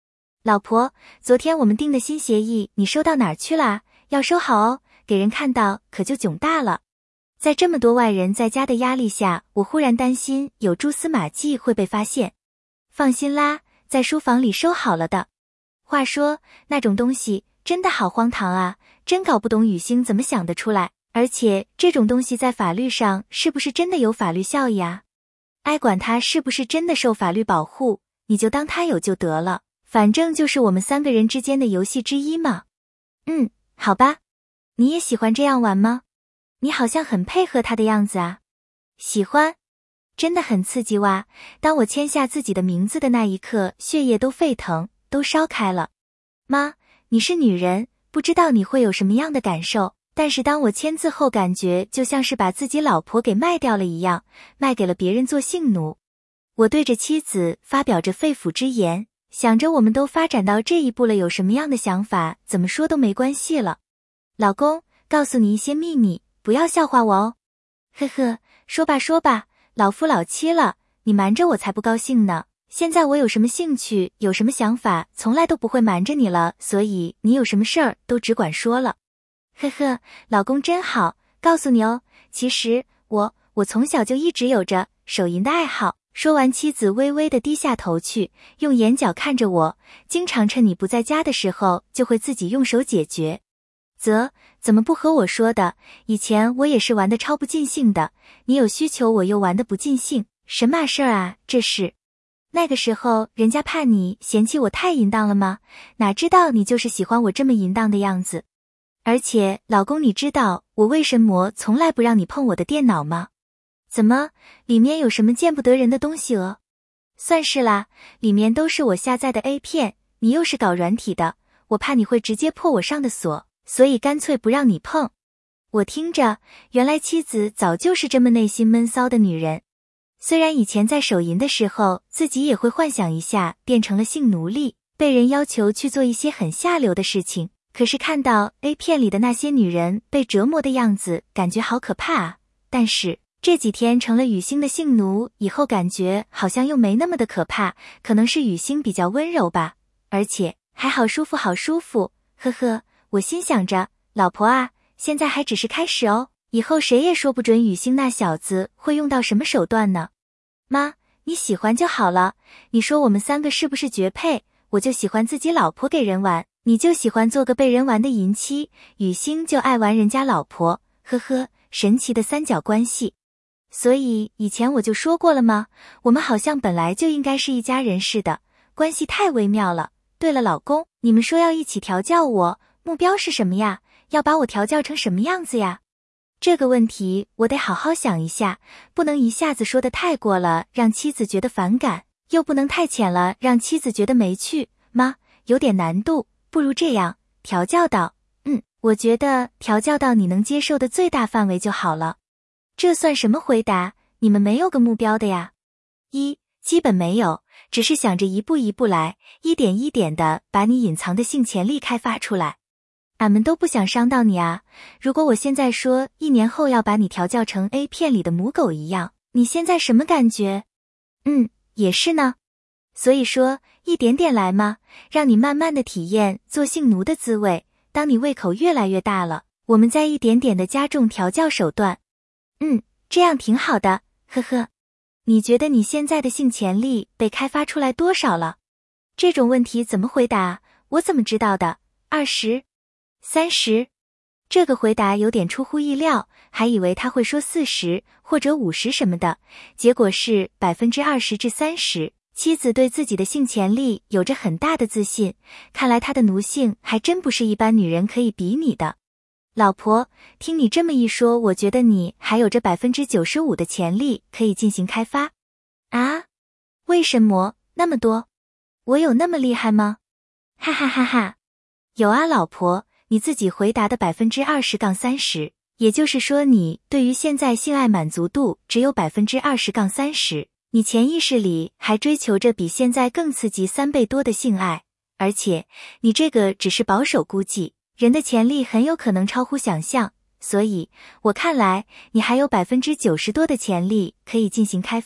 老婆，昨天我们订的新协议你收到哪儿去了？要收好哦，给人看到可就囧大了。在这么多外人在家的压力下，我忽然担心有蛛丝马迹会被发现。放心啦，在书房里收好了的。话说，那种东西真的好荒唐啊，真搞不懂雨欣怎么想得出来。而且这种东西在法律上是不是真的有法律效益啊？爱管它是不是真的受法律保护，你就当它有就得了，反正就是我们三个人之间的游戏之一嘛。嗯，好吧。你也喜欢这样玩吗？你好像很配合他的样子啊。喜欢，真的很刺激哇！当我签下自己的名字的那一刻，血液都沸腾，都烧开了。妈，你是女人，不知道你会有什么样的感受，但是当我签字后，感觉就像是把自己老婆给卖掉了一样，卖给了别人做性奴。我对着妻子发表着肺腑之言，想着我们都发展到这一步了，有什么样的想法怎么说都没关系了。老公，告诉你一些秘密，不要笑话我哦。呵呵，说吧说吧，老夫老妻了，你瞒着我才不高兴呢。现在我有什么兴趣，有什么想法，从来都不会瞒着你了，所以你有什么事儿都只管说了。呵呵，老公真好，告诉你哦，其实我我从小就一直有着手淫的爱好。说完，妻子微微地低下头去，用眼角看着我，经常趁你不在家的时候，就会自己用手解决。啧，怎么不和我说的？以前我也是玩得超不尽兴的，你有需求我又玩得不尽兴，神马事儿啊，这是。那个时候人家怕你嫌弃我太淫荡了吗？哪知道你就是喜欢我这么淫荡的样子。而且老公，你知道我为什么从来不让你碰我的电脑吗？怎么，里面有什么见不得人的东西呃？算是啦，里面都是我下载的 A 片，你又是搞软体的，我怕你会直接破我上的锁，所以干脆不让你碰。我听着，原来妻子早就是这么内心闷骚的女人。虽然以前在手淫的时候，自己也会幻想一下变成了性奴隶，被人要求去做一些很下流的事情，可是看到 A 片里的那些女人被折磨的样子，感觉好可怕啊。但是这几天成了雨欣的性奴以后，感觉好像又没那么的可怕，可能是雨欣比较温柔吧，而且还好舒服好舒服，呵呵。我心想着，老婆啊，现在还只是开始哦，以后谁也说不准雨欣那小子会用到什么手段呢。妈，你喜欢就好了，你说我们三个是不是绝配？我就喜欢自己老婆给人玩，你就喜欢做个被人玩的淫妻，雨欣就爱玩人家老婆，呵呵，神奇的三角关系。所以以前我就说过了吗？我们好像本来就应该是一家人似的，关系太微妙了。对了，老公，你们说要一起调教我，目标是什么呀？要把我调教成什么样子呀？这个问题我得好好想一下，不能一下子说得太过了，让妻子觉得反感，又不能太浅了，让妻子觉得没趣。妈，有点难度，不如这样，调教到，嗯，我觉得调教到你能接受的最大范围就好了。这算什么回答？你们没有个目标的呀？一，基本没有，只是想着一步一步来，一点一点的把你隐藏的性潜力开发出来。俺们都不想伤到你啊，如果我现在说一年后要把你调教成 A 片里的母狗一样，你现在什么感觉？嗯，也是呢。所以说，一点点来嘛，让你慢慢的体验做性奴的滋味，当你胃口越来越大了，我们再一点点的加重调教手段。嗯，这样挺好的，呵呵。你觉得你现在的性潜力被开发出来多少了？这种问题怎么回答？我怎么知道的？二十？三十？这个回答有点出乎意料，还以为他会说四十或者五十什么的，结果是百分之二十至三十。妻子对自己的性潜力有着很大的自信，看来她的奴性还真不是一般女人可以比拟的。老婆，听你这么一说，我觉得你还有着 百分之九十五 的潜力可以进行开发。啊？为什么那么多？我有那么厉害吗？哈哈哈哈。有啊，老婆，你自己回答的 百分之二十到三十， 也就是说你对于现在性爱满足度只有 百分之二十到三十， 你潜意识里还追求着比现在更刺激三倍多的性爱，而且你这个只是保守估计，人的潜力很有可能超乎想象，所以我看来你还有 百分之九十 多的潜力可以进行开发，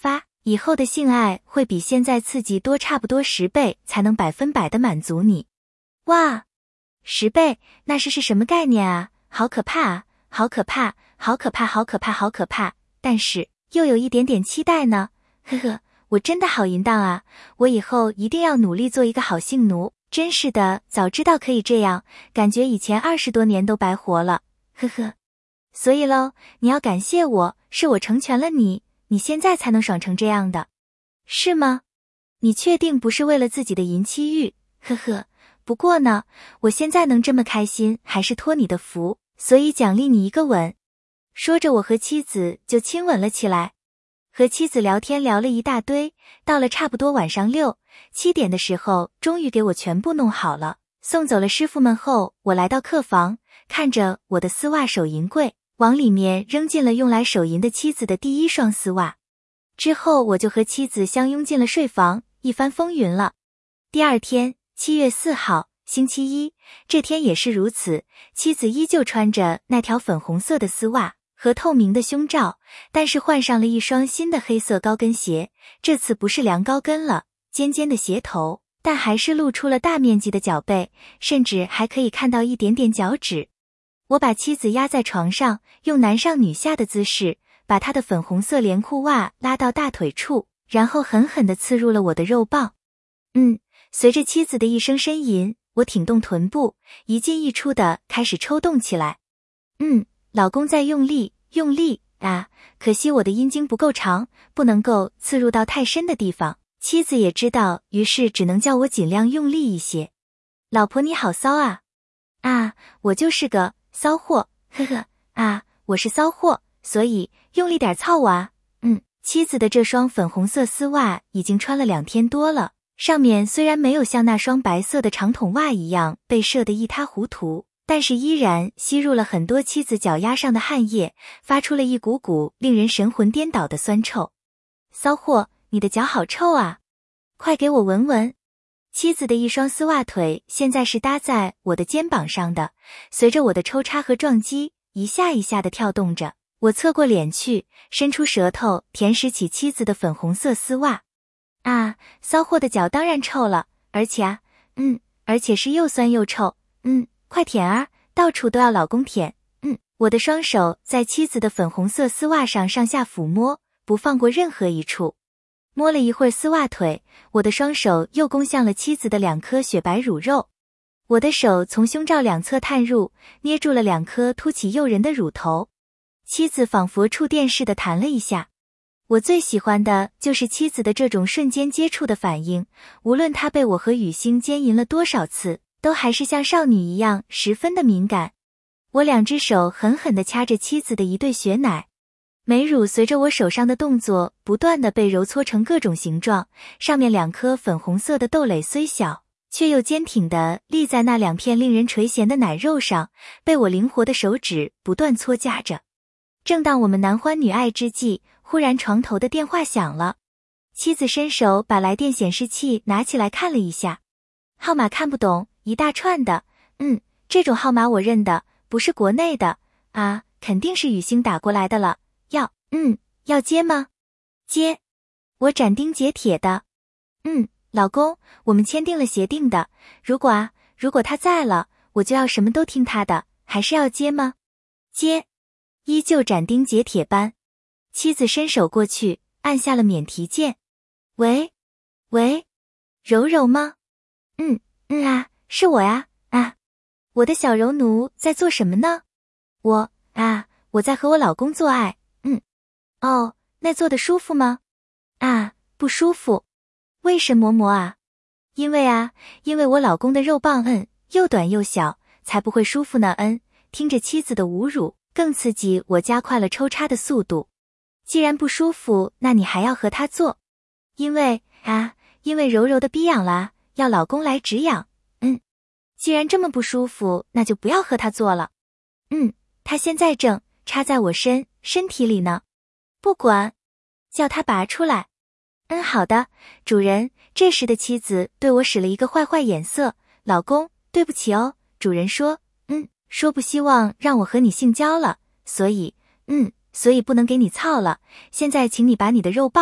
以后的性爱会比现在刺激多差不多十倍，才能百分百的满足你。哇，十倍，那是是什么概念啊？好可怕啊，好可怕，好可怕，好可怕，好可怕，但是又有一点点期待呢，呵呵，我真的好淫荡啊，我以后一定要努力做一个好性奴，真是的，早知道可以这样，感觉以前二十多年都白活了，呵呵。所以喽，你要感谢我，是我成全了你，你现在才能爽成这样的，是吗？你确定不是为了自己的淫妻欲？呵呵，不过呢，我现在能这么开心，还是托你的福，所以奖励你一个吻。说着，我和妻子就亲吻了起来。和妻子聊天聊了一大堆，到了差不多晚上六七点的时候，终于给我全部弄好了。送走了师傅们后，我来到客房，看着我的丝袜手淫柜，往里面扔进了用来手淫的妻子的第一双丝袜。之后我就和妻子相拥进了睡房，一番风云了。第二天，七月四号，星期一，这天也是如此，妻子依旧穿着那条粉红色的丝袜和透明的胸罩，但是换上了一双新的黑色高跟鞋，这次不是量高跟了，尖尖的鞋头，但还是露出了大面积的脚背，甚至还可以看到一点点脚趾。我把妻子压在床上，用男上女下的姿势，把她的粉红色连裤袜拉到大腿处，然后狠狠地刺入了我的肉棒。嗯，随着妻子的一声呻吟，我挺动臀部，一进一出的开始抽动起来。嗯，老公在用力，用力啊！可惜我的阴茎不够长，不能够刺入到太深的地方。妻子也知道，于是只能叫我尽量用力一些。老婆你好骚啊！啊，我就是个骚货，呵呵，啊，我是骚货，所以用力点操我啊！嗯，妻子的这双粉红色丝袜已经穿了两天多了，上面虽然没有像那双白色的长筒袜一样被射得一塌糊涂，但是依然吸入了很多妻子脚丫上的汗液，发出了一股股令人神魂颠倒的酸臭。骚货，你的脚好臭啊！快给我闻闻。妻子的一双丝袜腿现在是搭在我的肩膀上的，随着我的抽插和撞击，一下一下的跳动着。我侧过脸去，伸出舌头舔舐起妻子的粉红色丝袜。啊，骚货的脚当然臭了，而且啊，嗯，而且是又酸又臭，嗯，快舔啊，到处都要老公舔。嗯，我的双手在妻子的粉红色丝袜上上下抚摸，不放过任何一处。摸了一会儿丝袜腿，我的双手又攻向了妻子的两颗雪白乳肉。我的手从胸罩两侧探入，捏住了两颗凸起诱人的乳头。妻子仿佛触电似的弹了一下。我最喜欢的就是妻子的这种瞬间接触的反应，无论她被我和雨欣奸淫了多少次，都还是像少女一样十分的敏感。我两只手狠狠地掐着妻子的一对雪奶，美乳随着我手上的动作不断地被揉搓成各种形状，上面两颗粉红色的豆蕾虽小，却又坚挺地立在那两片令人垂涎的奶肉上，被我灵活的手指不断搓夹着。正当我们男欢女爱之际，忽然床头的电话响了。妻子伸手把来电显示器拿起来看了一下，号码看不懂，一大串的，嗯，这种号码我认得，不是国内的，啊，肯定是雨欣打过来的了，要，嗯，要接吗？接。我斩钉截铁的，嗯，老公，我们签订了协定的，如果啊，如果他在了，我就要什么都听他的，还是要接吗？接。依旧斩钉截铁般。妻子伸手过去，按下了免提键。喂，喂，柔柔吗？嗯，嗯啊，是我呀，啊，我的小柔奴在做什么呢？我，啊，我在和我老公做爱，嗯，哦，那做得舒服吗？啊，不舒服。为什么么啊？因为啊，因为我老公的肉棒嗯，又短又小，才不会舒服呢，嗯，听着妻子的侮辱，更刺激我加快了抽插的速度。既然不舒服，那你还要和他做？因为啊，因为柔柔的逼痒啦，要老公来止痒。嗯，既然这么不舒服，那就不要和他做了。嗯，他现在正插在我身身体里呢。不管，叫他拔出来。嗯，好的，主人。这时的妻子对我使了一个坏坏眼色。老公，对不起哦，主人说，嗯，说不希望让我和你性交了，所以，嗯。所以不能给你操了，现在请你把你的肉棒，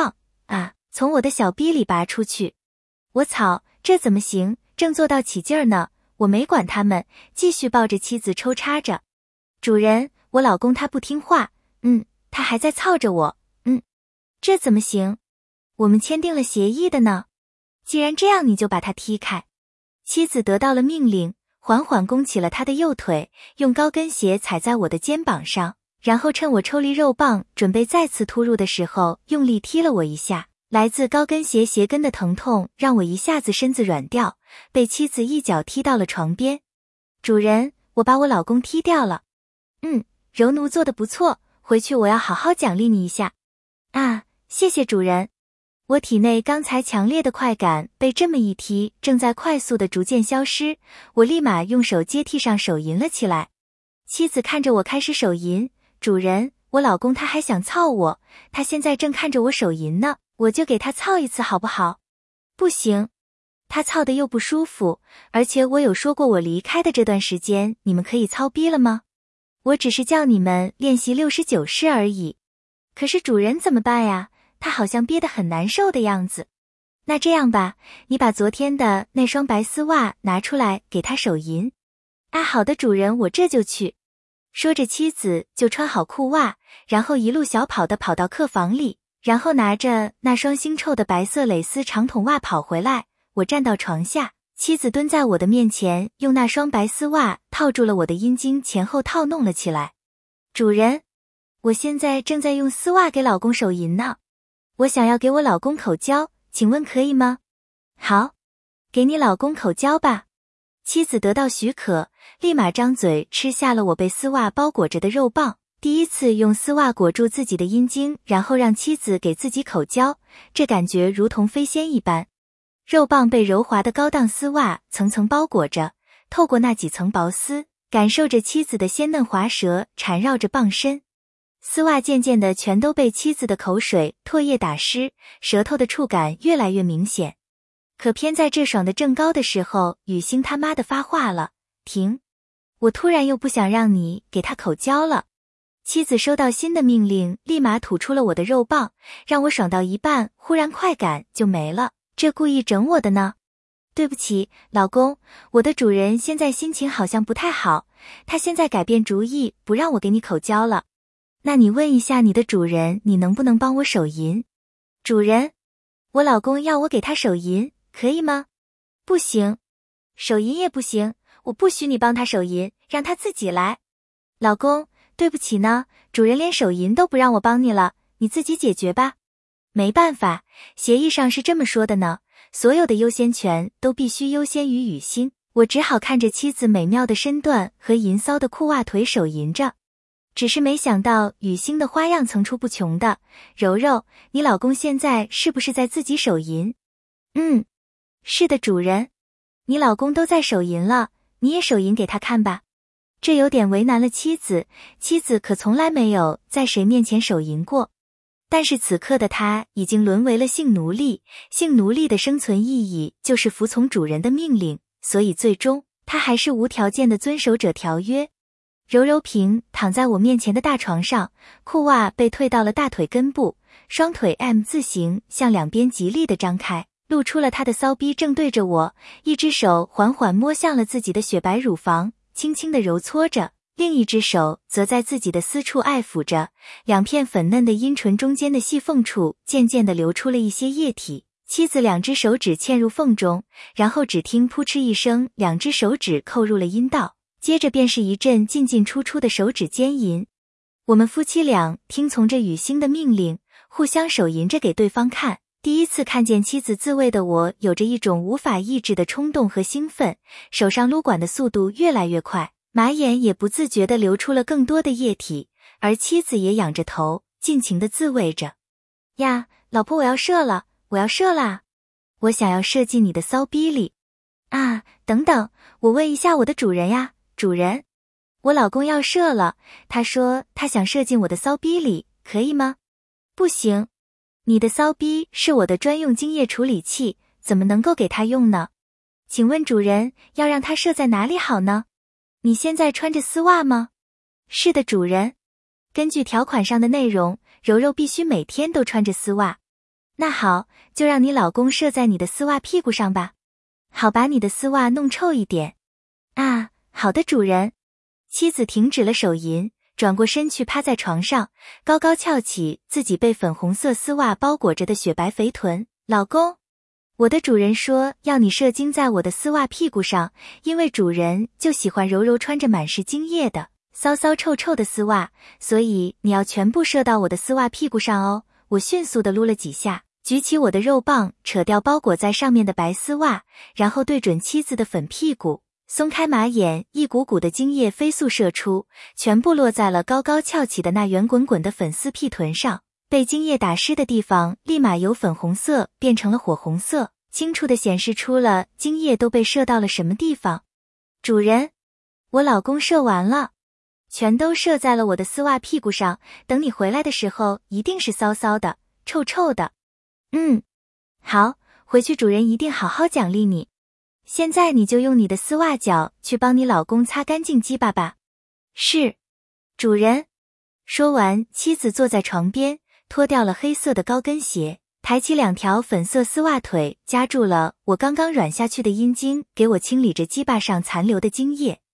啊，从我的小逼里拔出去。我操，这怎么行？正做到起劲儿呢，我没管他们，继续抱着妻子抽插着。主人，我老公他不听话，嗯，他还在操着我，嗯，这怎么行？我们签订了协议的呢。既然这样，你就把他踢开。妻子得到了命令，缓缓弓起了他的右腿，用高跟鞋踩在我的肩膀上，然后趁我抽离肉棒准备再次突入的时候，用力踢了我一下。来自高跟鞋鞋跟的疼痛让我一下子身子软掉，被妻子一脚踢到了床边。主人，我把我老公踢掉了。嗯，柔奴做得不错，回去我要好好奖励你一下。啊，谢谢主人。我体内刚才强烈的快感被这么一踢，正在快速的逐渐消失，我立马用手接替上手淫了起来。妻子看着我开始手淫，主人，我老公他还想操我，他现在正看着我手淫呢，我就给他操一次好不好？不行，他操的又不舒服，而且我有说过我离开的这段时间你们可以操逼了吗？我只是叫你们练习六十九式而已。可是主人怎么办呀？他好像憋得很难受的样子。那这样吧，你把昨天的那双白丝袜拿出来给他手淫。啊，好的主人，我这就去。说着妻子就穿好裤袜，然后一路小跑的跑到客房里，然后拿着那双腥臭的白色蕾丝长筒袜跑回来。我站到床下，妻子蹲在我的面前，用那双白丝袜套住了我的阴茎，前后套弄了起来。主人，我现在正在用丝袜给老公手淫呢。我想要给我老公口交，请问可以吗？好，给你老公口交吧。妻子得到许可，立马张嘴吃下了我被丝袜包裹着的肉棒。第一次用丝袜裹住自己的阴茎，然后让妻子给自己口交，这感觉如同飞仙一般。肉棒被柔滑的高档丝袜层层包裹着，透过那几层薄丝，感受着妻子的鲜嫩滑舌缠绕着棒身。丝袜渐渐的全都被妻子的口水、唾液打湿，舌头的触感越来越明显。可偏在这爽的正高的时候，雨欣他妈的发话了，停！我突然又不想让你给他口交了。妻子收到新的命令，立马吐出了我的肉棒，让我爽到一半，忽然快感就没了，这故意整我的呢。对不起，老公，我的主人现在心情好像不太好，他现在改变主意，不让我给你口交了。那你问一下你的主人，你能不能帮我手淫？主人，我老公要我给他手淫，可以吗？不行，手淫也不行，我不许你帮他手淫，让他自己来。老公，对不起呢，主人连手淫都不让我帮你了，你自己解决吧。没办法，协议上是这么说的呢，所有的优先权都必须优先于雨欣。我只好看着妻子美妙的身段和淫骚的裤袜腿手淫着。只是没想到雨欣的花样层出不穷的。柔柔，你老公现在是不是在自己手淫？嗯，是的主人。你老公都在手淫了，你也手淫给他看吧。这有点为难了妻子，妻子可从来没有在谁面前手淫过。但是此刻的他已经沦为了性奴隶，性奴隶的生存意义就是服从主人的命令，所以最终他还是无条件的遵守者条约。柔柔平躺在我面前的大床上，裤袜被退到了大腿根部，双腿 M 字形向两边极力的张开，露出了她的骚逼正对着我，一只手缓缓摸向了自己的雪白乳房，轻轻的揉搓着，另一只手则在自己的私处爱抚着，两片粉嫩的阴唇中间的细缝处渐渐的流出了一些液体。妻子两只手指嵌入缝中，然后只听扑哧一声，两只手指扣入了阴道。接着便是一阵进进出出的手指奸淫。我们夫妻俩听从着雨欣的命令，互相手淫着给对方看。第一次看见妻子自慰的我，有着一种无法抑制的冲动和兴奋，手上撸管的速度越来越快，马眼也不自觉地流出了更多的液体，而妻子也仰着头，尽情地自慰着。呀，老婆，我要射了，我要射啦！我想要射进你的骚逼里。啊，等等，我问一下我的主人呀。主人，我老公要射了，他说他想射进我的骚逼里，可以吗？不行，你的骚逼是我的专用精液处理器，怎么能够给他用呢？请问主人，要让他射在哪里好呢？你现在穿着丝袜吗？是的，主人。根据条款上的内容，柔柔必须每天都穿着丝袜。 那好，就让你老公射在你的丝袜屁股上吧。好，把你的丝袜弄臭一点。啊，好的，主人。妻子停止了手淫，转过身去趴在床上，高高翘起自己被粉红色丝袜包裹着的雪白肥臀。老公，我的主人说要你射精在我的丝袜屁股上，因为主人就喜欢揉揉穿着满是精液的骚骚臭臭的丝袜，所以你要全部射到我的丝袜屁股上哦。我迅速地撸了几下，举起我的肉棒，扯掉包裹在上面的白丝袜，然后对准妻子的粉屁股，松开马眼，一股股的精液飞速射出，全部落在了高高翘起的那圆滚滚的粉丝屁臀上。被精液打湿的地方立马由粉红色变成了火红色，清楚地显示出了精液都被射到了什么地方。主人，我老公射完了，全都射在了我的丝袜屁股上，等你回来的时候一定是骚骚的，臭臭的。嗯，好，回去主人一定好好奖励你。现在你就用你的丝袜脚去帮你老公擦干净鸡巴吧。是，主人。说完，妻子坐在床边，脱掉了黑色的高跟鞋，抬起两条粉色丝袜腿，夹住了我刚刚软下去的阴茎，给我清理着鸡巴上残留的精液。